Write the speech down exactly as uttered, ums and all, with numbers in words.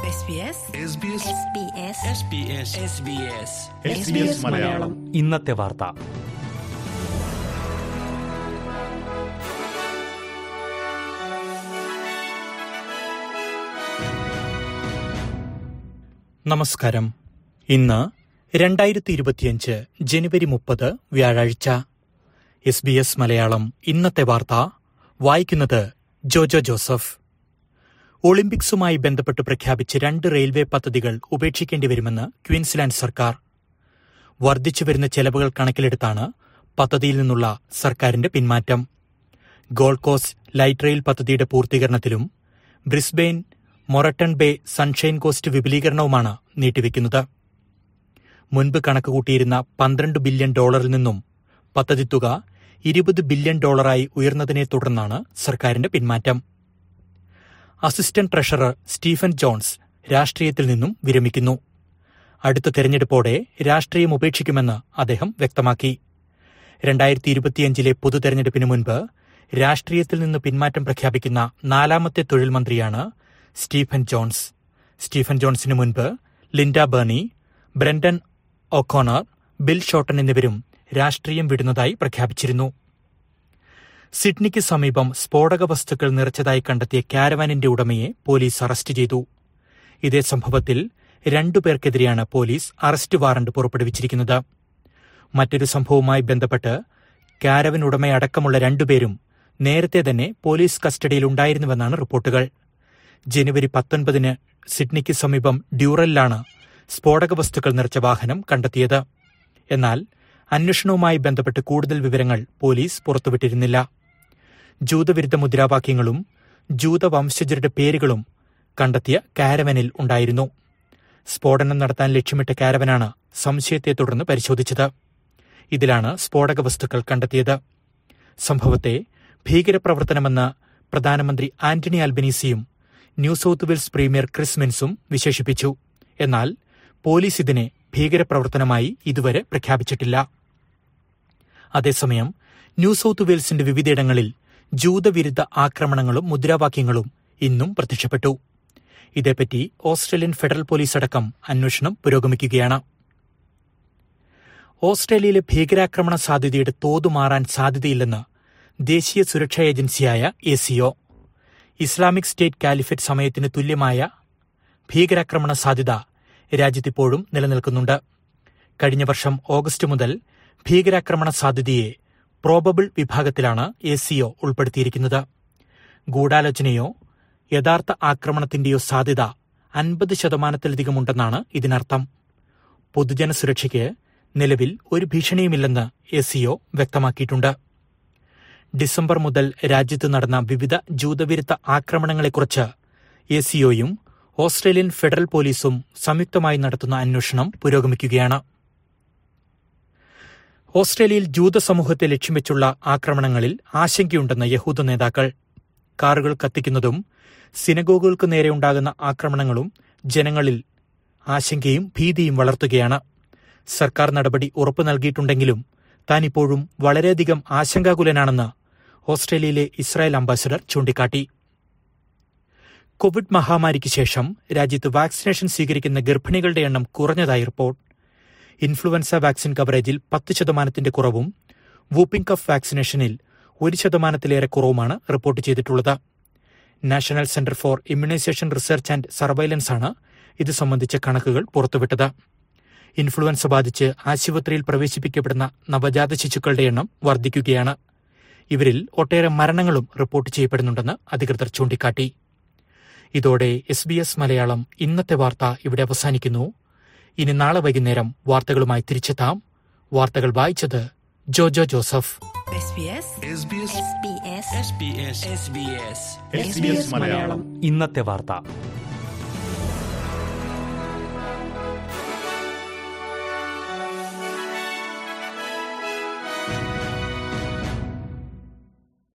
മലയാളം ഇന്നത്തെ വാർത്ത. നമസ്കാരം. ഇന്ന് രണ്ടായിരത്തി ഇരുപത്തിയഞ്ച് ജനുവരി മുപ്പത് വ്യാഴാഴ്ച. എസ് ബി എസ് മലയാളം ഇന്നത്തെ വാർത്ത വായിക്കുന്നത് ജോജോ ജോസഫ്. ഒളിമ്പിക്സുമായി ബന്ധപ്പെട്ട് പ്രഖ്യാപിച്ച രണ്ട് റെയിൽവേ പദ്ധതികൾ ഉപേക്ഷിക്കേണ്ടി വരുമെന്ന് ക്വീൻസ്ലാൻഡ് സർക്കാർ. വർദ്ധിച്ചുവരുന്ന ചെലവുകൾ കണക്കിലെടുത്താണ് പദ്ധതിയിൽ നിന്നുള്ള സർക്കാരിന്റെ പിന്മാറ്റം. ഗോൾഡ് കോസ്റ്റ് ലൈറ്റ് റെയിൽ പദ്ധതിയുടെ പൂർത്തീകരണത്തിലും Brisbane Moreton Bay Sunshine Coast വിപുലീകരണവുമാണ് നീട്ടിവെക്കുന്നത്. മുൻപ് കണക്കുകൂട്ടിയിരുന്ന പന്ത്രണ്ട് ബില്യൺ ഡോളറിൽ നിന്നും പദ്ധതി തുക ഇരുപത് ബില്യൺ ഡോളറായി ഉയർന്നതിനെ തുടർന്നാണ് സർക്കാരിന്റെ പിന്മാറ്റം. അസിസ്റ്റന്റ് ട്രഷറർ സ്റ്റീഫൻ ജോൺസ് രാഷ്ട്രീയത്തിൽ നിന്നും വിരമിക്കുന്നു. അടുത്ത തെരഞ്ഞെടുപ്പോടെ രാഷ്ട്രീയം ഉപേക്ഷിക്കുമെന്ന് അദ്ദേഹം വ്യക്തമാക്കി. രണ്ടായിരത്തി ഇരുപത്തിയഞ്ചിലെ പൊതു തെരഞ്ഞെടുപ്പിന് മുൻപ് രാഷ്ട്രീയത്തിൽ നിന്ന് പിന്മാറ്റം പ്രഖ്യാപിക്കുന്ന നാലാമത്തെ തൊഴിൽ മന്ത്രിയാണ് സ്റ്റീഫൻ ജോൺസ്. സ്റ്റീഫൻ ജോൺസിന് മുൻപ് Linda Burney, Brendan O'Connor, Bill Shorten എന്നിവരും രാഷ്ട്രീയം വിടുന്നതായി പ്രഖ്യാപിച്ചിരുന്നു. സിഡ്നിക്ക് സമീപം സ്ഫോടക വസ്തുക്കൾ നിറച്ചതായി കണ്ടെത്തിയ കാരവാനിന്റെ ഉടമയെ പോലീസ് അറസ്റ്റ് ചെയ്തു. ഇതേ സംഭവത്തിൽ രണ്ടുപേർക്കെതിരെയാണ് പോലീസ് അറസ്റ്റ് വാറണ്ട് പുറപ്പെടുവിച്ചിരിക്കുന്നത്. മറ്റൊരു സംഭവവുമായി ബന്ധപ്പെട്ട് കാരവൻ ഉടമയടക്കമുള്ള രണ്ടുപേരും നേരത്തെ തന്നെ പോലീസ് കസ്റ്റഡിയിലുണ്ടായിരുന്നുവെന്നാണ് റിപ്പോർട്ടുകൾ. ജനുവരി പത്തൊൻപതിന് സിഡ്നിക്ക് സമീപം ഡ്യൂറലിലാണ് സ്ഫോടക വസ്തുക്കൾ നിറച്ച വാഹനം കണ്ടെത്തിയത്. എന്നാൽ അന്വേഷണവുമായി ബന്ധപ്പെട്ട് കൂടുതൽ വിവരങ്ങൾ പോലീസ് പുറത്തുവിട്ടിരുന്നില്ല. ജൂതവിരുദ്ധ മുദ്രാവാക്യങ്ങളും ജൂതവംശജരുടെ പേരുകളും കണ്ടെത്തിയ കാരവനിൽ ഉണ്ടായിരുന്നു. സ്ഫോടനം നടത്താൻ ലക്ഷ്യമിട്ട കാരവനാണ് സംശയത്തെ തുടർന്ന് പരിശോധിച്ചത്. ഇതിലാണ് സ്ഫോടക വസ്തുക്കൾ കണ്ടെത്തിയത്. സംഭവത്തെ ഭീകരപ്രവർത്തനമെന്ന് പ്രധാനമന്ത്രി ആന്റണി അൽബനീസിയും New South Wales premier Chris മിൻസും വിശേഷിപ്പിച്ചു. എന്നാൽ പോലീസ് ഇതിനെ ഭീകരപ്രവർത്തനമായി ഇതുവരെ പ്രഖ്യാപിച്ചിട്ടില്ല. അതേസമയം ന്യൂ സൌത്ത് വെയിൽസിന്റെ വിവിധയിടങ്ങളിൽ ജൂതവിരുദ്ധ ആക്രമണങ്ങളും മുദ്രാവാക്യങ്ങളും ഇന്നും പ്രത്യക്ഷപ്പെട്ടു. ഇതേപ്പറ്റി ഓസ്ട്രേലിയൻ ഫെഡറൽ പോലീസ് അടക്കം അന്വേഷണം പുരോഗമിക്കുകയാണ്. ഓസ്ട്രേലിയയിലെ ഭീകരാക്രമണ സാധ്യതയുടെ തോത് മാറാൻ സാധ്യതയില്ലെന്ന് ദേശീയ സുരക്ഷാ ഏജൻസിയായ A S O. Islamic State caliphate സമയത്തിന് തുല്യമായ ഭീകരാക്രമണ സാധ്യത രാജ്യത്തിപ്പോഴും നിലനിൽക്കുന്നുണ്ട്. കഴിഞ്ഞ വർഷം ഓഗസ്റ്റ് മുതൽ ഭീകരാക്രമണ സാധ്യതയെ പ്രോബബിൾ വിഭാഗത്തിലാണ് എ സി ഒ ഉൾപ്പെടുത്തിയിരിക്കുന്നത്. ഗൂഢാലോചനയോ യഥാർത്ഥ ആക്രമണത്തിന്റെയോ സാധ്യത അൻപത് ശതമാനത്തിലധികമുണ്ടെന്നാണ് ഇതിനർത്ഥം. പൊതുജന സുരക്ഷയ്ക്ക് നിലവിൽ ഒരു ഭീഷണിയുമില്ലെന്ന് എ സി ഒ വ്യക്തമാക്കിയിട്ടുണ്ട്. ഡിസംബർ മുതൽ രാജ്യത്ത് നടന്ന വിവിധ ജൂതവിരുദ്ധ ആക്രമണങ്ങളെക്കുറിച്ച് എ സി ഒയും ഓസ്ട്രേലിയൻ ഫെഡറൽ പോലീസും സംയുക്തമായി നടത്തുന്ന അന്വേഷണം പുരോഗമിക്കുകയാണ്. ഓസ്ട്രേലിയയിൽ ജൂത സമൂഹത്തെ ലക്ഷ്യം വെച്ചുള്ള ആക്രമണങ്ങളിൽ ആശങ്കയുണ്ടെന്ന് യഹൂദ നേതാക്കൾ. കാറുകൾ കത്തിക്കുന്നതും സിനഗോഗുകൾക്ക് നേരെയുണ്ടാകുന്ന ആക്രമണങ്ങളും ജനങ്ങളിൽ ആശങ്കയും ഭീതിയും വളർത്തുകയാണ്. സർക്കാർ നടപടി ഉറപ്പു നൽകിയിട്ടുണ്ടെങ്കിലും താൻ ഇപ്പോഴും വളരെയധികം ആശങ്കാകുലനാണെന്ന് ഓസ്ട്രേലിയയിലെ ഇസ്രായേൽ അംബാസഡർ ചൂണ്ടിക്കാട്ടി. കോവിഡ് മഹാമാരിക്ക് ശേഷം രാജ്യത്ത് വാക്സിനേഷൻ സ്വീകരിക്കുന്ന ഗർഭിണികളുടെ എണ്ണം കുറഞ്ഞതായി റിപ്പോർട്ട്. ഇൻഫ്ലുവൻസ വാക്സിൻ കവറേജിൽ പത്ത് ശതമാനത്തിന്റെ കുറവും വൂപ്പിംഗ് കഫ് വാക്സിനേഷനിൽ ഒരു ശതമാനത്തിലേറെ കുറവുമാണ് റിപ്പോർട്ട് ചെയ്തിട്ടുള്ളത്. National centre for immunisation research and surveillance ആണ് ഇത് സംബന്ധിച്ച കണക്കുകൾ പുറത്തുവിട്ടത്. ഇൻഫ്ലുവൻസ ബാധിച്ച് ആശുപത്രിയിൽ പ്രവേശിപ്പിക്കപ്പെടുന്ന നവജാത ശിശുക്കളുടെ എണ്ണം വർദ്ധിക്കുകയാണ്. ഇവരിൽ ഒട്ടേറെ മരണങ്ങളും റിപ്പോർട്ട് ചെയ്യപ്പെടുന്നുണ്ടെന്ന് അധികൃതർ ചൂണ്ടിക്കാട്ടി. ഇതോടെ എസ് ബി എസ് മലയാളം ഇന്നത്തെ വാർത്ത ഇവിടെ അവസാനിക്കുന്നു. ഇനി നാളെ വൈകുന്നേരം വാർത്തകളുമായി തിരിച്ചെത്താം. വാർത്തകൾ വായിച്ചത് ജോജോ ജോസഫ്. ഇന്നത്തെ വാർത്ത.